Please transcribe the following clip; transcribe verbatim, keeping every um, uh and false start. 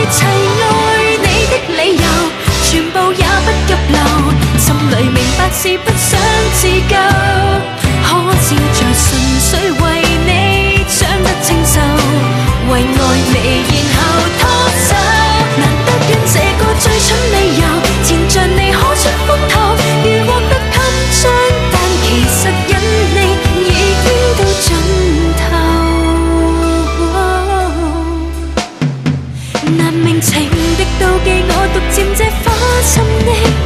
齊愛你的理由，全部也不急流，心裏明白是不想自救，可照着純粹為你長得清秀，為愛你然後拖手，難得跟這個最蠢理由，纏着你可出風頭，如獲得襟章，但其實引力已經到盡頭，難明情的妒忌我獨佔這花心的